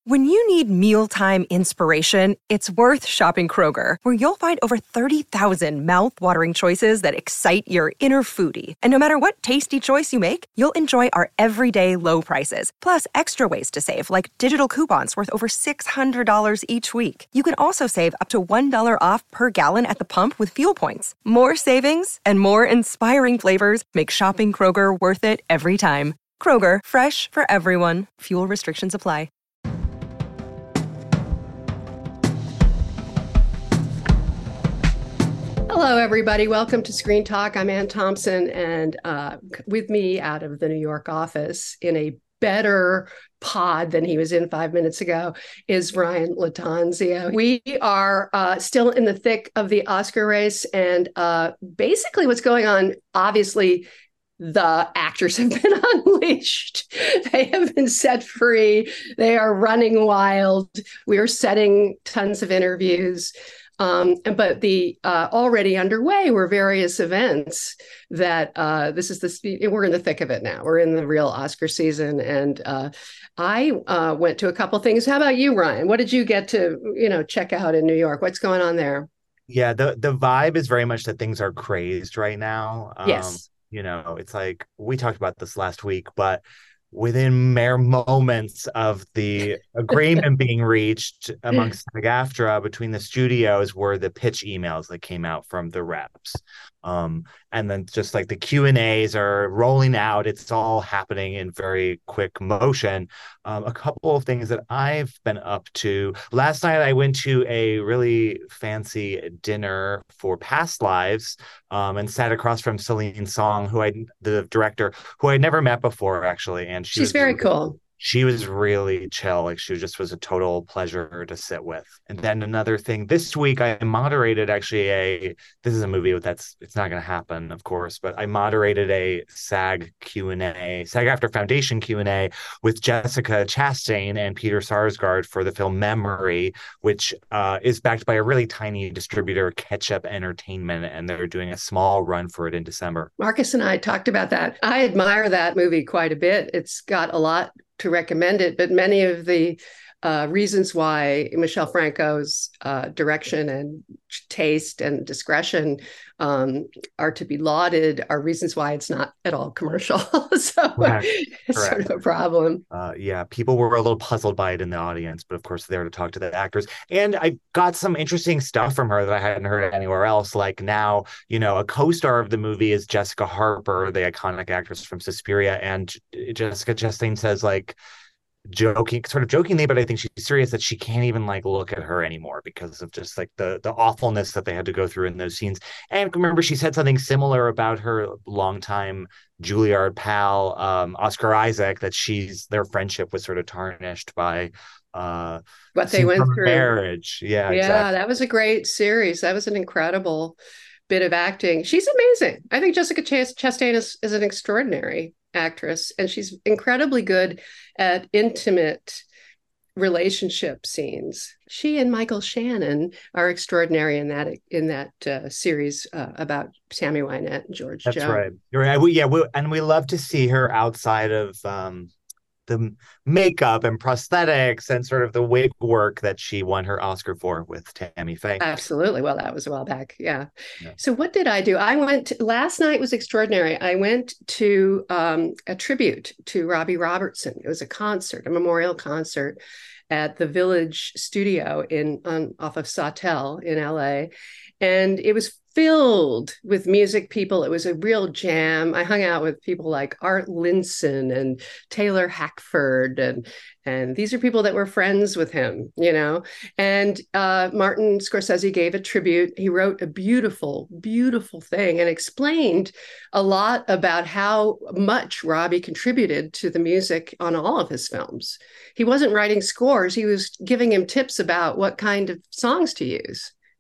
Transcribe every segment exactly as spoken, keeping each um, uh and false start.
When you need mealtime inspiration, it's worth shopping Kroger, where you'll find over thirty thousand mouth-watering choices that excite your inner foodie. And no matter what tasty choice you make, you'll enjoy our everyday low prices, plus extra ways to save, like digital coupons worth over six hundred dollars each week. You can also save up to one dollar off per gallon at the pump with fuel points. More savings and more inspiring flavors make shopping Kroger worth it every time. Kroger, fresh for everyone. Fuel restrictions apply. Hello, everybody. Welcome to Screen Talk. I'm Ann Thompson, and uh, with me out of the New York office in a better pod than he was in five minutes ago is Ryan Lattanzio. We are uh, still in the thick of the Oscar race, and uh, basically what's going on, obviously, the actors have been unleashed. They have been set free. They are running wild. We are setting tons of interviews. Um, but the uh, already underway were various events that uh, this is the we're in the thick of it now. We're in the real Oscar season, and uh, I uh, went to a couple things. How about you, Ryan? What did you get to you know check out in New York? What's going on there? Yeah, the the vibe is very much that things are crazed right now. Um, yes, you know, it's like we talked about this last week, but within mere moments of the agreement being reached amongst SAG-AFTRA between the studios were the pitch emails that came out from the reps. Um, and then just like the Q and A's are rolling out. It's all happening in very quick motion. Um, a couple of things that I've been up to. Last night, I went to a really fancy dinner for Past Lives um, and sat across from Celine Song, who I, the director, who I'd never met before, actually. And she she's was very really, cool. She was really chill. Like she just was a total pleasure to sit with. And then another thing, this week I moderated actually a, this is a movie that's, it's not going to happen, of course, but I moderated a SAG Q and A, SAG-AFTRA Foundation Q and A with Jessica Chastain and Peter Sarsgaard for the film Memory, which uh, is backed by a really tiny distributor, Ketchup Entertainment, and they're doing a small run for it in December. Marcus and I talked about that. I admire that movie quite a bit. It's got a lot to recommend it, but many of the uh, reasons why Michel Franco's uh, direction and taste and discretion um, are to be lauded are reasons why it's not at all commercial. So Correct. it's Correct. sort of a problem. Uh, yeah, people were a little puzzled by it in the audience, but of course there to talk to the actors. And I got some interesting stuff from her that I hadn't heard anywhere else. Like now, you know, a co-star of the movie is Jessica Harper, the iconic actress from Suspiria. And Jessica Chastain says like, joking sort of jokingly, but I think she's serious, that she can't even like look at her anymore because of just like the the awfulness that they had to go through in those scenes. And remember, she said something similar about her longtime Juilliard pal um Oscar Isaac, that she's their friendship was sort of tarnished by uh what they went through marriage. Yeah, yeah exactly. That was a great series. That was an incredible bit of acting. She's amazing. I think Jessica Chastain is, is an extraordinary actress, and she's incredibly good at intimate relationship scenes. She and Michael Shannon are extraordinary in that in that uh, series uh, about Tammy Wynette and George That's Jones. right. You're right. We, yeah, we, and we love to see her outside of um the makeup and prosthetics and sort of the wig work that she won her Oscar for with Tammy Faye. Absolutely. Well, that was a while back. Yeah. Yeah. So what did I do? I went to, last night was extraordinary. I went to um, a tribute to Robbie Robertson. It was a concert, a memorial concert at the Village Studio in on, off of Sawtelle in L A. And it was filled with music people. It was a real jam. I hung out with people like Art Linson and Taylor Hackford, and and these are people that were friends with him, you know. And uh, Martin Scorsese gave a tribute. He wrote a beautiful, beautiful thing and explained a lot about how much Robbie contributed to the music on all of his films. He wasn't writing scores. He was giving him tips about what kind of songs to use.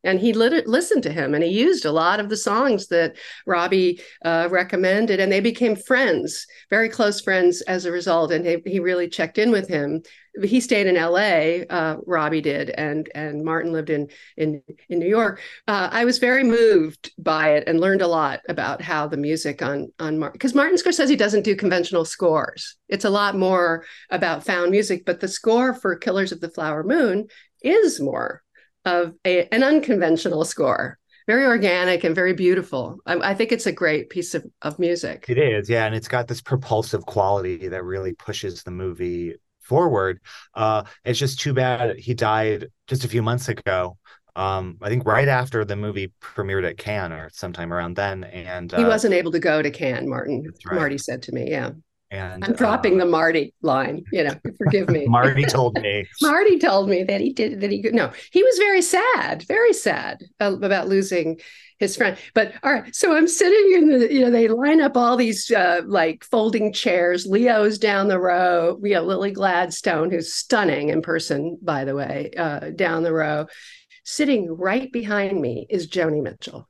And he lit- listened to him, and he used a lot of the songs that Robbie uh, recommended, and they became friends, very close friends as a result. And he, he really checked in with him. He stayed in L A, uh, Robbie did, and and Martin lived in in in New York. Uh, I was very moved by it and learned a lot about how the music on on Martin, because Martin Scorsese doesn't do conventional scores. It's a lot more about found music, but the score for Killers of the Flower Moon is more of a, an unconventional score, very organic and very beautiful. I, I think it's a great piece of, of music. It is, yeah, and it's got this propulsive quality that really pushes the movie forward. Uh, it's just too bad he died just a few months ago. Um, I think right after the movie premiered at Cannes or sometime around then. And uh, he wasn't able to go to Cannes, Martin. Right. Marty said to me, yeah. And I'm dropping uh, the Marty line, you know, forgive me. Marty told me. Marty told me that he did, that he, no, he was very sad, very sad about losing his friend. But all right, so I'm sitting in the, you know, they line up all these uh, like folding chairs. Leo's down the row. We have Lily Gladstone, who's stunning in person, by the way, uh, down the row. Sitting right behind me is Joni Mitchell.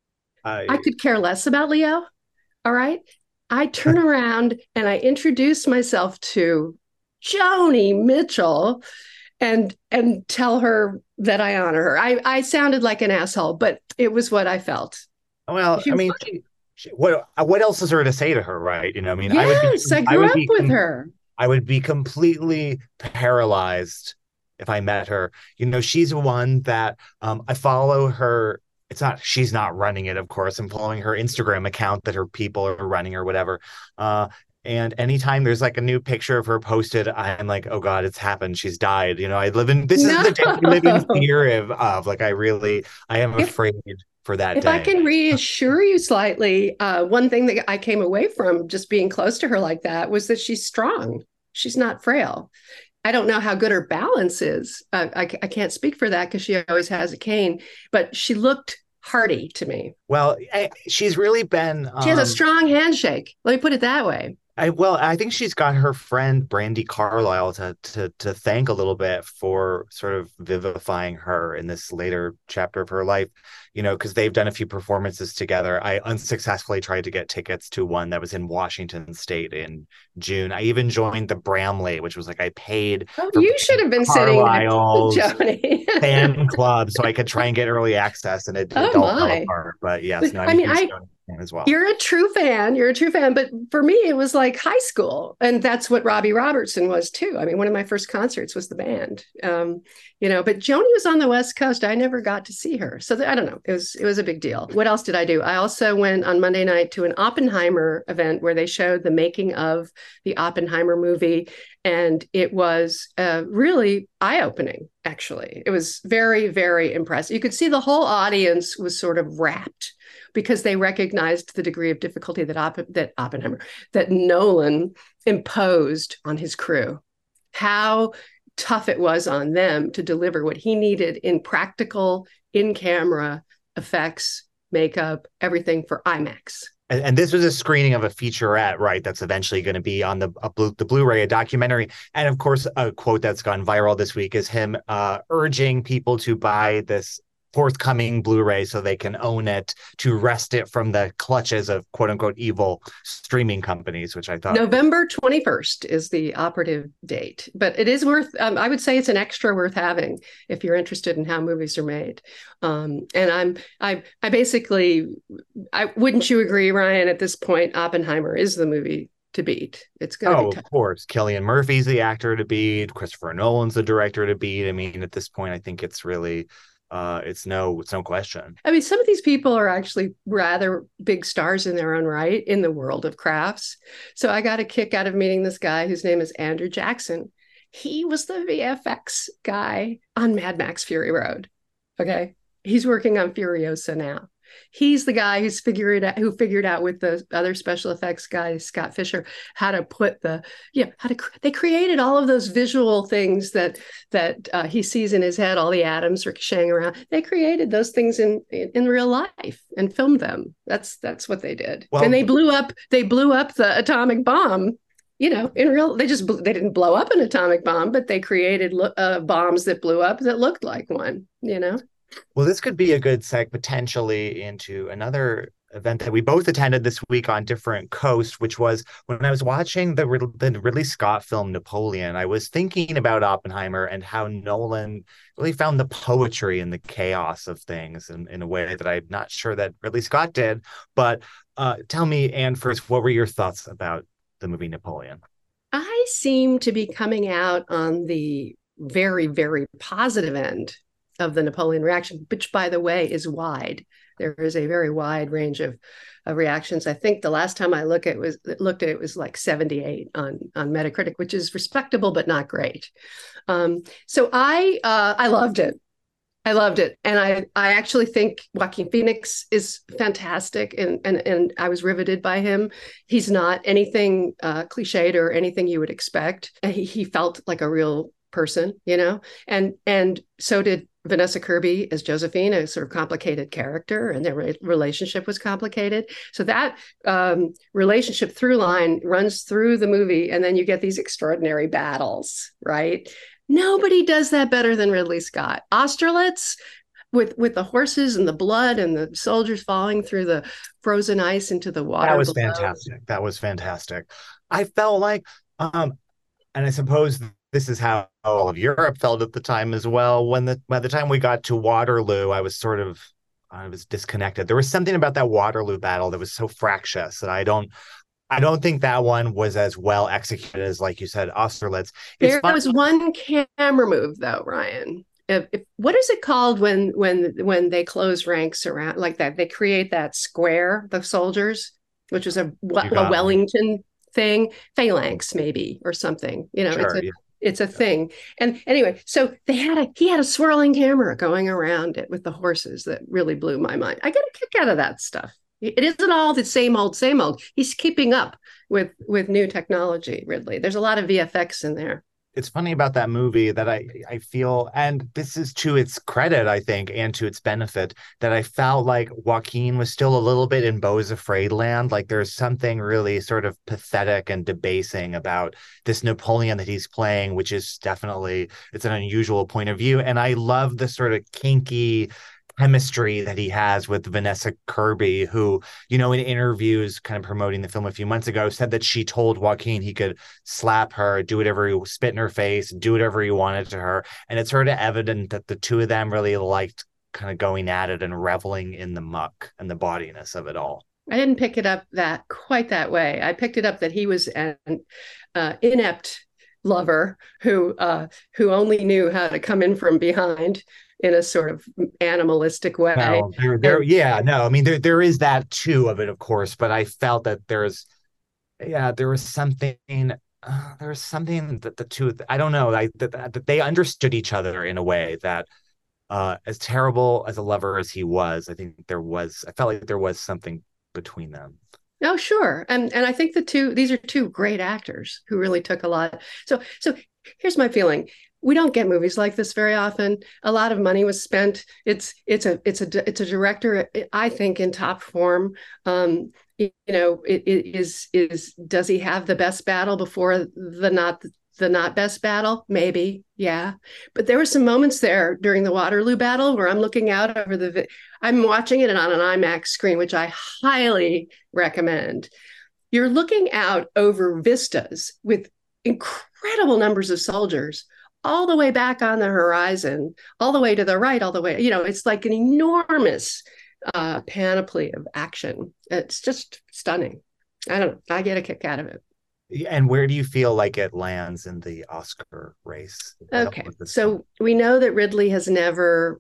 I, I could care less about Leo. All right. I turn around and I introduce myself to Joni Mitchell and and tell her that I honor her. I, I sounded like an asshole, but it was what I felt. Well, I mean, she, she, what what else is there to say to her, right? You know, I mean, yes, I would be, I grew I would up be, with her. I would be completely paralyzed if I met her. You know, she's one that um, I follow her. It's not, she's not running it, of course. I'm following her Instagram account that her people are running or whatever. Uh, and anytime there's like a new picture of her posted, I'm like, oh God, it's happened. She's died. You know, I live in, this no. is the day we live in fear of, of. Like, I really, I am if, afraid for that if day. I can reassure you slightly, uh, one thing that I came away from just being close to her like that was that she's strong. She's not frail. I don't know how good her balance is. Uh, I, I can't speak for that because she always has a cane, but she looked hearty to me. Well, I, she's really been... Um, she has a strong handshake. Let me put it that way. I, well, I think she's got her friend Brandi Carlile to, to to thank a little bit for sort of vivifying her in this later chapter of her life, you know, because they've done a few performances together. I unsuccessfully tried to get tickets to one that was in Washington State in June. I even joined the Bramley, which was like I paid. Oh, you should have been Carlile's sitting there, Joni. fan club, so I could try and get early access, and it, oh, it all my. fell apart. But yes, no, I mean, I. as well. You're a true fan. You're a true fan. But for me, it was like high school. And that's what Robbie Robertson was too. I mean, one of my first concerts was the band, um, you know, but Joni was on the West Coast. I never got to see her. So the, I don't know. It was, it was a big deal. What else did I do? I also went on Monday night to an Oppenheimer event where they showed the making of the Oppenheimer movie. And it was uh, really eye-opening, actually. It was very, very impressive. You could see the whole audience was sort of rapt because they recognized the degree of difficulty that, Opp- that Oppenheimer, that Nolan imposed on his crew, how tough it was on them to deliver what he needed in practical, in-camera effects, makeup, everything for IMAX. And, and this was a screening of a featurette, right? That's eventually going to be on the a Blu- the Blu-ray, a documentary. And of course, a quote that's gone viral this week is him uh, urging people to buy this forthcoming Blu-ray so they can own it, to wrest it from the clutches of quote unquote evil streaming companies, which I thought November twenty-first is the operative date, but it is worth, um, I would say it's an extra worth having if you're interested in how movies are made. Um, and I'm, I, I basically, I wouldn't you agree, Ryan, at this point, Oppenheimer is the movie to beat. It's going to oh, be tough. Of course. Cillian Murphy's the actor to beat. Christopher Nolan's the director to beat. I mean, at this point, I think it's really, uh, it's no, it's no question. I mean, some of these people are actually rather big stars in their own right in the world of crafts. So I got a kick out of meeting this guy whose name is Andrew Jackson. He was the V F X guy on Mad Max Fury Road. Okay. He's working on Furiosa now. He's the guy who's figured out, who figured out with the other special effects guy, Scott Fisher, how to put the, yeah, how to, they created all of those visual things that, that uh, he sees in his head, all the atoms ricocheting around. They created those things in, in, in real life and filmed them. That's, that's what they did. Well, and they blew up, they blew up the atomic bomb. You know, in real, they just, they didn't blow up an atomic bomb, but they created uh, bombs that blew up that looked like one, you know? Well, this could be a good seg potentially into another event that we both attended this week on different coasts, which was when I was watching the, the Ridley Scott film Napoleon. I was thinking about Oppenheimer and how Nolan really found the poetry in the chaos of things in, in a way that I'm not sure that Ridley Scott did. But uh, tell me, Anne, first, what were your thoughts about the movie Napoleon? I seem to be coming out on the very, very positive end of the Napoleon reaction, which, by the way, is wide. There is a very wide range of, of reactions. I think the last time I look at was looked at it was like seventy-eight on on Metacritic, which is respectable but not great. Um, so I uh, I loved it. I loved it, and I I actually think Joaquin Phoenix is fantastic, and and and I was riveted by him. He's not anything uh, cliched or anything you would expect. He, he felt like a real person, you know, and and so did Vanessa Kirby as Josephine, a sort of complicated character, and their re- relationship was complicated. So that um, relationship through line runs through the movie, and then you get these extraordinary battles, right? Nobody does that better than Ridley Scott. Austerlitz, with with the horses and the blood and the soldiers falling through the frozen ice into the water. That was below. fantastic. That was fantastic. I felt like, um, and I suppose this is how all of Europe felt at the time as well. When the by the time we got to Waterloo, I was sort of I was disconnected. There was something about that Waterloo battle that was so fractious that I don't I don't think that one was as well executed as, like you said, Austerlitz. It's There fun- was one camera move though, Ryan. If, if, what is it called when when when they close ranks around like that? They create that square, the soldiers, which is a, a Wellington me. thing, phalanx maybe or something. You know, sure, it's a yeah. it's a thing. And anyway, so they had a he had a swirling camera going around it with the horses that really blew my mind. I get a kick out of that stuff. It isn't all the same old, same old. He's keeping up with with new technology, Ridley. There's a lot of V F X in there. It's funny about that movie that I I feel, and this is to its credit, I think, and to its benefit, that I felt like Joaquin was still a little bit in Beau's Afraid land. Like there's something really sort of pathetic and debasing about this Napoleon that he's playing, which is definitely, it's an unusual point of view. And I love the sort of kinky chemistry that he has with Vanessa Kirby, who, you know, in interviews kind of promoting the film a few months ago, said that she told Joaquin he could slap her, do whatever he spit in her face, do whatever he wanted to her. And it's sort of evident that the two of them really liked kind of going at it and reveling in the muck and the bawdiness of it all. I didn't pick it up that quite that way. I picked it up that he was an uh, inept lover who uh, who only knew how to come in from behind in a sort of animalistic way. No, there, there, and, yeah, no, I mean, there, there is that too of it, of course, but I felt that there's, yeah, there was something, uh, there was something that the two, I don't know, I, that, that they understood each other in a way that, uh, as terrible as a lover as he was, I think there was, I felt like there was something between them. Oh, sure. And and I think the two, these are two great actors who really took a lot. So, so here's my feeling. We don't get movies like this very often. A lot of money was spent. It's it's a it's a it's a director, I think, in top form. Um, you know, it, it is is does he have the best battle before the not the not best battle? Maybe, yeah. But there were some moments there during the Waterloo battle where I'm looking out over the. I'm watching it on an IMAX screen, which I highly recommend. You're looking out over vistas with incredible numbers of soldiers, all the way back on the horizon, all the way to the right, all the way, you know, it's like an enormous uh, panoply of action. It's just stunning. I don't know. I get a kick out of it. And where do you feel like it lands in the Oscar race? Okay. So we know that Ridley has never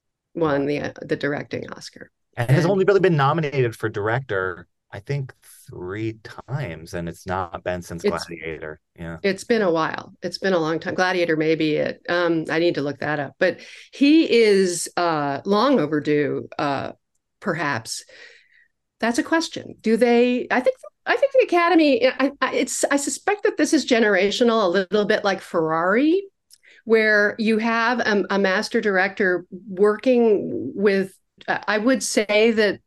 won the uh, the directing Oscar. And has only really been nominated for director, I think, three times, and it's not been since it's, Gladiator. Yeah, it's been a while. It's been a long time. Gladiator may be it. Um, I need to look that up. But he is uh, long overdue, uh, perhaps. That's a question. Do they? I think. I think the Academy. I, I, it's. I suspect that this is generational, a little bit like Ferrari, where you have a, a master director working with. Uh, I would say that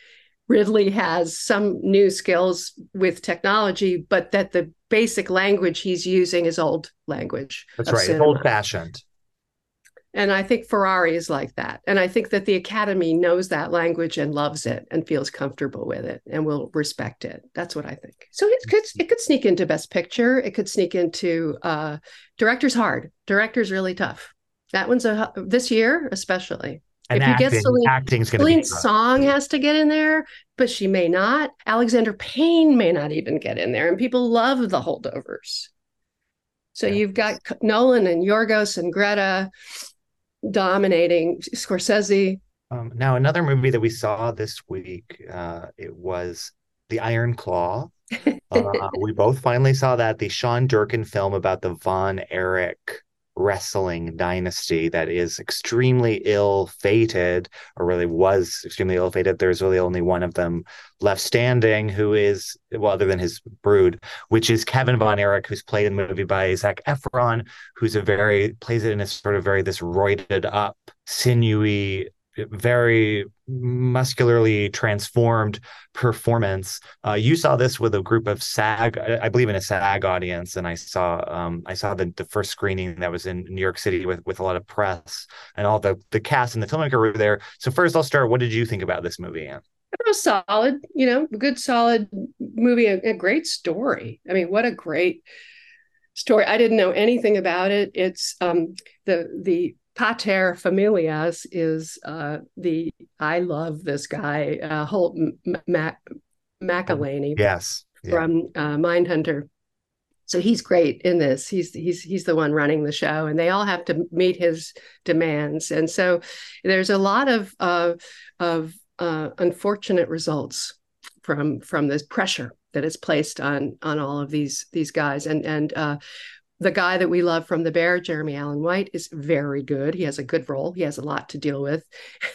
Ridley has some new skills with technology, but that the basic language he's using is old language. That's right. Cinema. It's old fashioned. And I think Ferrari is like that. And I think that the Academy knows that language and loves it and feels comfortable with it and will respect it. That's what I think. So it could it could sneak into Best Picture. It could sneak into uh, director's hard. Director's really tough. That one's a this year especially. And if you acting, get Celine, acting's going to Celine be tough. Song has to get in there, but she may not. Alexander Payne may not even get in there, and people love the holdovers. So yeah. You've got Nolan and Yorgos and Greta dominating. Scorsese. Um, now, another movie that we saw this week, uh, it was The Iron Claw. uh, we both finally saw that, the Sean Durkin film about the Von Erich wrestling dynasty that is extremely ill-fated, or really was extremely ill-fated. There's really only one of them left standing, who is, well, other than his brood, which is Kevin Von Erich, who's played in the movie by Zac Efron, who's a very, plays it in a sort of very this roided up, sinewy, very muscularly transformed performance. Uh, you saw this with a group of SAG, I believe in a SAG audience, and I saw um, I saw the, the first screening that was in New York City with, with a lot of press, and all the, the cast and the filmmaker were there. So first I'll start, what did you think about this movie, Anne? It was solid, you know, a good solid movie, a, a great story. I mean, what a great story. I didn't know anything about it. It's um, the the Pater Familias is uh, the, I love this guy, uh, Holt Mac- McElhaney. Yes. Yeah. From uh, Mindhunter. So he's great in this. He's he's he's the one running the show, and they all have to meet his demands. And so there's a lot of uh, of uh, unfortunate results from from this pressure that is placed on on all of these these guys. And and uh, the guy that we love from The Bear, Jeremy Allen White, is very good. He has a good role. He has a lot to deal with.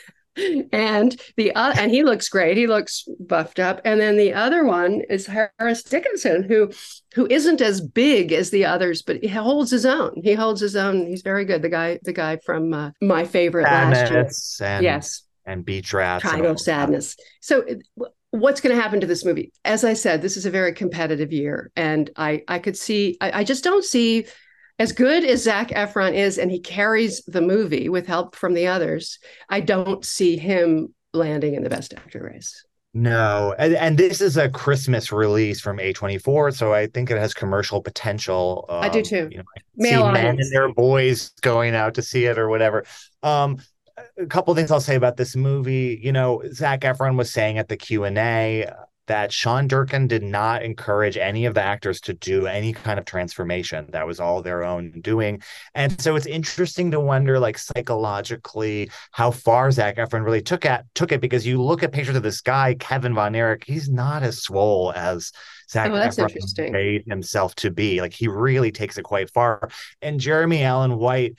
and the uh, and he looks great. He looks buffed up. And then the other one is Harris Dickinson, who who isn't as big as the others, but he holds his own. He holds his own. He's very good. The guy, the guy from uh, my favorite Sadness last year. And, yes. And Beach Rats. Triangle of Sadness. So what's going to happen to this movie? As I said, this is a very competitive year. And I, I could see, I, I just don't see, as good as Zac Efron is, and he carries the movie with help from the others, I don't see him landing in the Best Actor race. No, and, and this is a Christmas release from A twenty-four, so I think it has commercial potential. Um, I do too. You know, Male see men audience. and their boys going out to see it or whatever. Um, a couple of things I'll say about this movie. You know, Zac Efron was saying at the Q and A that Sean Durkin did not encourage any of the actors to do any kind of transformation. That was all their own doing. And so it's interesting to wonder, like, psychologically, how far Zac Efron really took at took it, because you look at pictures of this guy, Kevin Von Erich, he's not as swole as Zac oh, that's Efron made himself to be. Like, he really takes it quite far. And Jeremy Allen White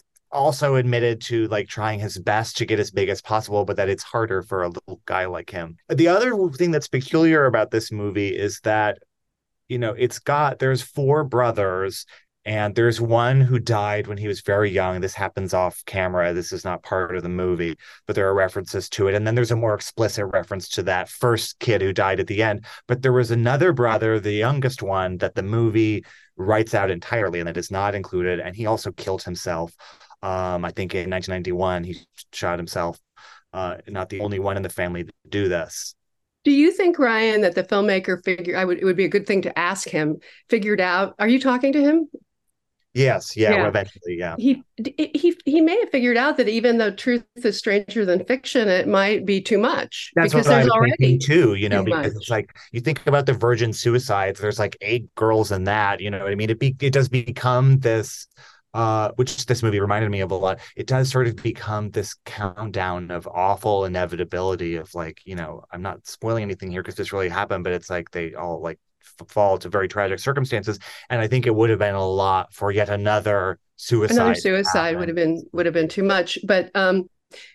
also admitted to, like, trying his best to get as big as possible, but that it's harder for a little guy like him. The other thing that's peculiar about this movie is that, you know, it's got, there's four brothers, and there's one who died when he was very young. This happens off camera. This is not part of the movie, but there are references to it. And then there's a more explicit reference to that first kid who died at the end. But there was another brother, the youngest one, that the movie writes out entirely, and that is not included. And he also killed himself. Um, I think in nineteen ninety-one, he shot himself. Uh, not the only one in the family to do this. Do you think, Ryan, that the filmmaker figure, I would, it would be a good thing to ask him, figured out, are you talking to him? Yes. Yeah, yeah. Well, eventually. Yeah. He, he, he may have figured out that even though truth is stranger than fiction, it might be too much. That's because what there's I was already thinking too, you know, too because much. it's like, you think about the virgin suicides, there's like eight girls in that, you know what I mean? It be, it does become this, Uh, which this movie reminded me of a lot. It does sort of become this countdown of awful inevitability of, like, you know, I'm not spoiling anything here because this really happened, but it's like they all, like, f- fall to very tragic circumstances. And I think it would have been a lot for yet another suicide. Another suicide would have been would have been too much. But um,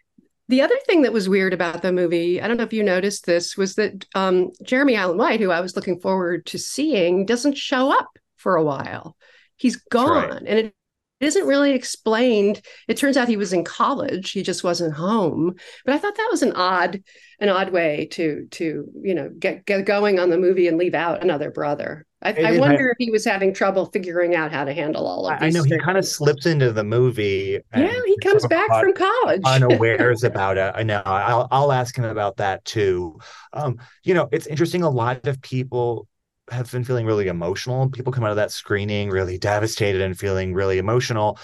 the other thing that was weird about the movie, I don't know if you noticed this, was that um, Jeremy Allen White, who I was looking forward to seeing, doesn't show up for a while. He's gone, right. and it isn't really explained. It turns out he was in college. He just wasn't home. But I thought that was an odd, an odd way to to you know get get going on the movie and leave out another brother. I, I is. wonder I, if he was having trouble figuring out how to handle all of I these know he things. kind of slips into the movie Yeah, and he comes sort of back caught from college. unawares about it. I know. I'll I'll ask him about that too. Um, you know, it's interesting. A lot of people have been feeling really emotional. People come out of that screening really devastated and feeling really emotional.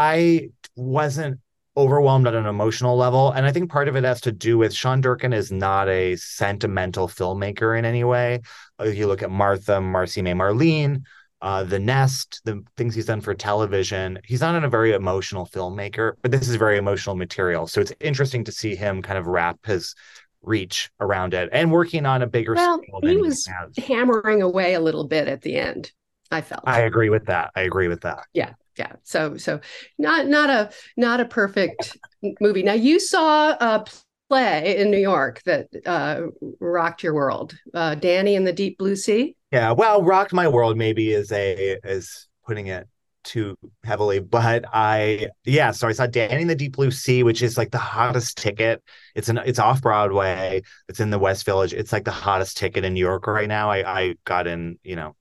I wasn't overwhelmed at an emotional level. And I think part of it has to do with Sean Durkin is not a sentimental filmmaker in any way. Uh, You look at Martha, Marcy May Marlene, uh, The Nest, the things he's done for television. He's not a very emotional filmmaker, but this is very emotional material. So it's interesting to see him kind of wrap his reach around it and working on a bigger Well, scale he than he was has. hammering away a little bit at the end, I I felt. agree with that. I agree with that. Yeah, yeah. So so not not a not a perfect movie. Now you saw a play in New York that uh, rocked your world, uh, Danny and the Deep Blue Sea. Yeah, well, rocked my world maybe is a is putting it too heavily, but I yeah, so I saw Danny in the Deep Blue Sea, which is like the hottest ticket. It's an it's off Broadway. It's in the West Village. It's like the hottest ticket in New York right now. I I got in, you know,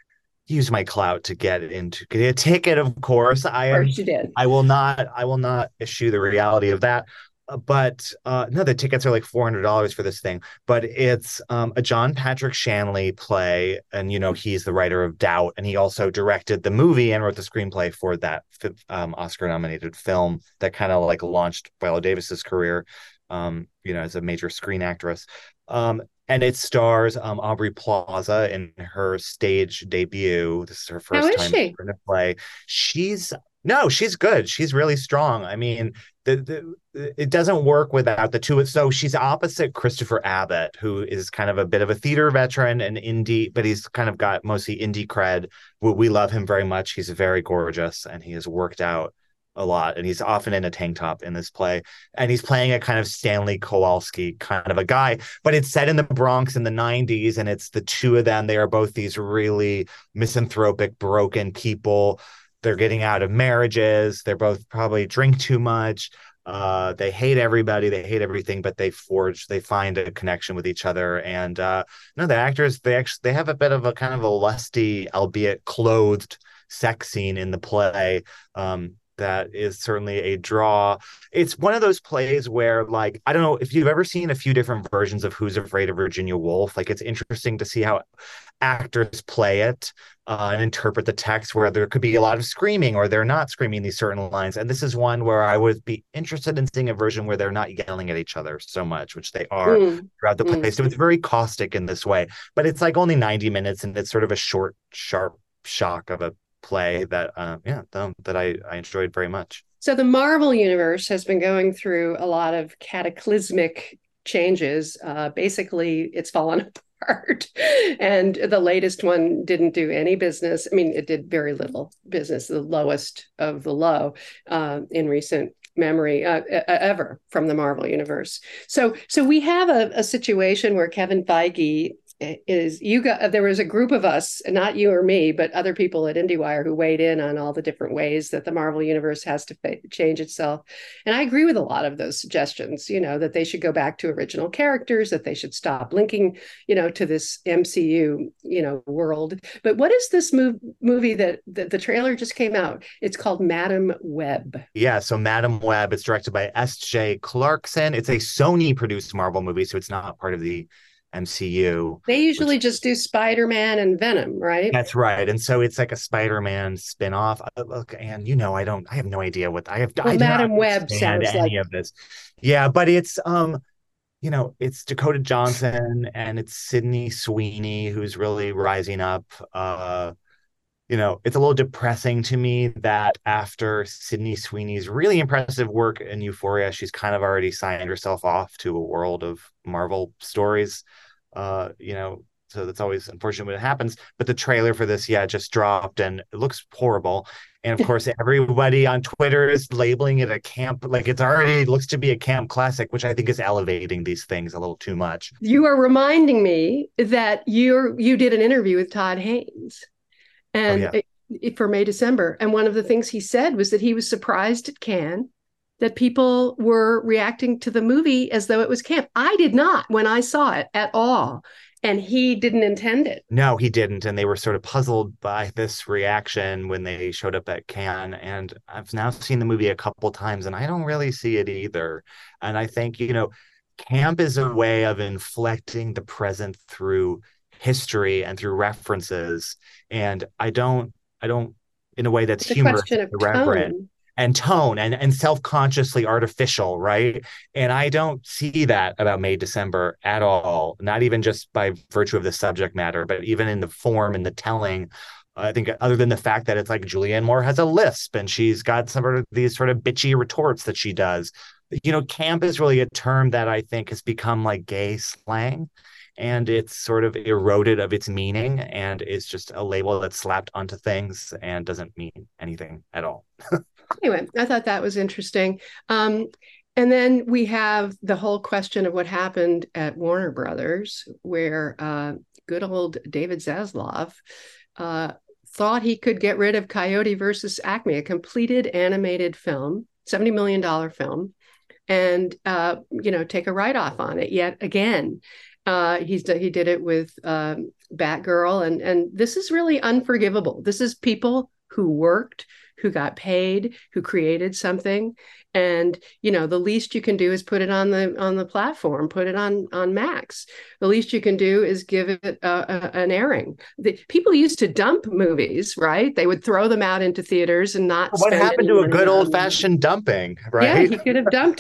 use my clout to get into get a ticket, of course. I Of am course you did. I will not I will not issue the reality of that. Uh, But uh no, the tickets are like four hundred dollars for this thing. But it's um a John Patrick Shanley play, and you know, he's the writer of Doubt, and he also directed the movie and wrote the screenplay for that um Oscar nominated film that kind of like launched Viola Davis's career um, you know, as a major screen actress. Um, and it stars um, Aubrey Plaza in her stage debut. This is her How first is time she? in a play. She's no, she's good. She's really strong. I mean, the, the it doesn't work without the two. So she's opposite Christopher Abbott, who is kind of a bit of a theater veteran and indie, but he's kind of got mostly indie cred. We, we love him very much. He's very gorgeous, and he has worked out a lot, and he's often in a tank top in this play, and he's playing a kind of Stanley Kowalski kind of a guy, but it's set in the Bronx in the nineties, and it's the two of them. They are both these really misanthropic, broken people. They're getting out of marriages. They're both probably drink too much. Uh, they hate everybody. They hate everything, but they forge, they find a connection with each other. And uh, no, the actors, they actually, they have a bit of a kind of a lusty, albeit clothed sex scene in the play. Um, that is certainly a draw. It's one of those plays where, like, I don't know if you've ever seen a few different versions of Who's Afraid of Virginia Woolf. Like, it's interesting to see how actors play it uh, and interpret the text, where there could be a lot of screaming or they're not screaming these certain lines. And this is one where I would be interested in seeing a version where they're not yelling at each other so much, which they are Mm, throughout the play. mm. So it's very caustic in this way, but it's like only ninety minutes, and it's sort of a short, sharp shock of a play that uh, yeah th- that I, I enjoyed very much. So the Marvel universe has been going through a lot of cataclysmic changes. Uh, basically, it's fallen apart, and the latest one didn't do any business. I mean, it did very little business, the lowest of the low uh, in recent memory uh, ever from the Marvel universe. So, so we have a, a situation where Kevin Feige is you got there was a group of us, not you or me, but other people at IndieWire who weighed in on all the different ways that the Marvel universe has to fa- change itself. And I agree with a lot of those suggestions, you know, that they should go back to original characters, that they should stop linking, you know, to this M C U, you know, world. But what is this move, movie that, that the trailer just came out? It's called Madam Web. Yeah, so Madam Web, it's directed by S J Clarkson. It's a Sony produced Marvel movie, so it's not part of the M C U. They usually Which, just do Spider-Man and Venom, right? that's right. And so it's like a Spider-Man spin-off. Uh, Look, and you know, I don't I have no idea what I have Well, I do not Madam Web understand sounds like any of this. Yeah, but it's um you know, it's Dakota Johnson and it's Sydney Sweeney who's really rising up. Uh you know, it's a little depressing to me that after Sydney Sweeney's really impressive work in Euphoria, she's kind of already signed herself off to a world of Marvel stories. Uh, you know, so that's always unfortunate when it happens. But the trailer for this, yeah, just dropped and it looks horrible. And of course, everybody on Twitter is labeling it a camp, like it's already looks to be a camp classic, which I think is elevating these things a little too much. you are reminding me that you're you did an interview with Todd Haynes. Oh And yeah. it, for May December. And one of the things he said was that he was surprised at Cannes that people were reacting to the movie as though it was camp. I did not when I saw it at all. And he didn't intend it. No, he didn't. And they were sort of puzzled by this reaction when they showed up at Cannes. And I've now seen the movie a couple times, and I don't really see it either. And I think, you know, camp is a way of inflecting the present through history and through references. And I don't, I don't, in a way that's humorous, irreverent. Tone. And tone and, and self-consciously artificial, right? And I don't see that about May December at all, not even just by virtue of the subject matter, but even in the form and the telling. I think other than the fact that it's like Julianne Moore has a lisp and she's got some of these sort of bitchy retorts that she does. You know, camp is really a term that I think has become like gay slang. And it's sort of eroded of its meaning, and it's just a label that's slapped onto things and doesn't mean anything at all. Anyway, I thought that was interesting. Um, and then we have the whole question of what happened at Warner Brothers, where uh, good old David Zaslav uh, thought he could get rid of Coyote versus Acme, a completed animated film, seventy million dollars film, and, uh, you know, take a write-off on it yet again. Uh, he's he did it with um, Batgirl, and and this is really unforgivable. This is people who worked, who got paid, who created something, and you know the least you can do is put it on the on the platform, put it on on Max. The least you can do is give it a, a, an airing. The, people used to dump movies, right? They would throw them out into theaters and not. What happened to a good old fashioned dumping, right? Yeah, he could have dumped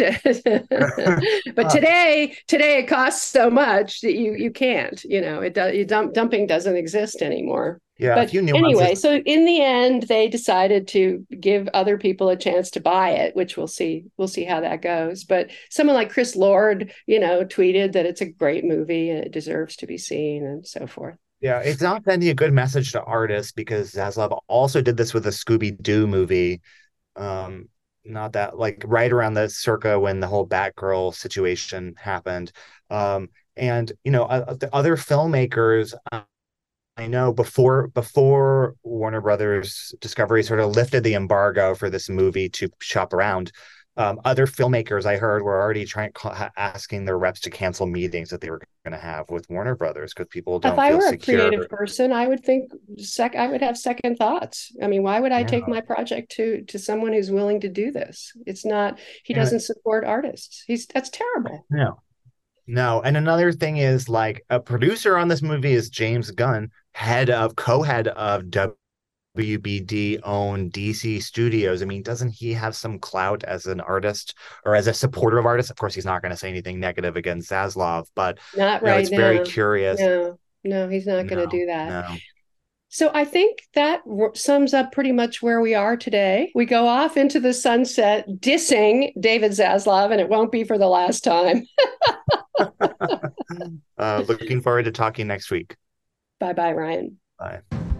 it, but today, today it costs so much that you you can't. You know, it does. You dump dumping doesn't exist anymore. Yeah, but anyway, so in the end, they decided to give other people a chance to buy it, which we'll see. We'll see how that goes. But someone like Chris Lord, you know, tweeted that it's a great movie and it deserves to be seen and so forth. Yeah, it's not sending a good message to artists because Zaslav also did this with a Scooby-Doo movie. Um, not that like right around the circa when the whole Batgirl situation happened. Um, and, you know, uh, the other filmmakers. Uh, I know before before Warner Brothers Discovery sort of lifted the embargo for this movie to shop around, um, other filmmakers I heard were already trying asking their reps to cancel meetings that they were going to have with Warner Brothers because people don't if I feel were secure. A creative person, I would think sec. I would have second thoughts. I mean, why would I yeah. take my project to to someone who's willing to do this? It's not. He yeah. doesn't support artists. He's that's terrible. No. No, and another thing is like a producer on this movie is James Gunn, head of co-head of W B D owned D C Studios. I mean, doesn't he have some clout as an artist or as a supporter of artists? Of course, he's not going to say anything negative against Zaslav, but not you know, right it's now. very curious. No, no, he's not going to no, do that. No. So I think that sums up pretty much where we are today. We go off into the sunset dissing David Zaslav, and it won't be for the last time. uh, looking forward to talking next week. Bye-bye, Ryan. Bye.